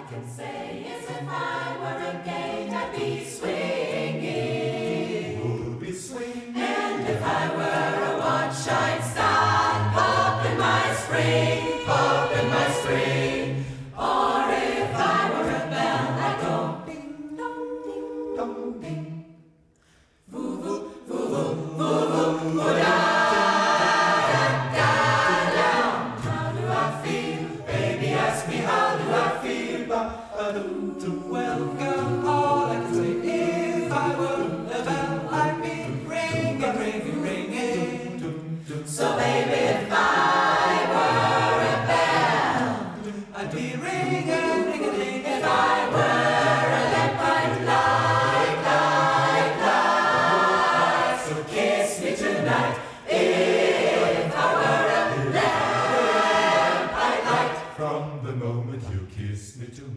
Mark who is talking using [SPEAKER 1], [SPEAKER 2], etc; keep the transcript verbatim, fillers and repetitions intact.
[SPEAKER 1] can say is if I were a gate, I'd be swinging.
[SPEAKER 2] Would be swinging.
[SPEAKER 1] And if I were a watch, I'd start popping my spring, popping my spring. Or if I were a bell, I'd go ding dong, ding dong, ding. Voo voo, voo voo, voo voo, voo da da da da. How do I feel? Baby, ask me how do I feel?
[SPEAKER 2] Ba-ba-doo-doo. Well, girl, all I can say, if I were a bell, I'd be ringing, ringing, ringing.
[SPEAKER 1] So baby, if I were a bell,
[SPEAKER 2] I'd be ringing, ringing, ringing.
[SPEAKER 1] if I were a lead pipe, light, light, light. So kiss me tonight. If I were a lead pipe light.
[SPEAKER 2] From the moment you kiss me tonight.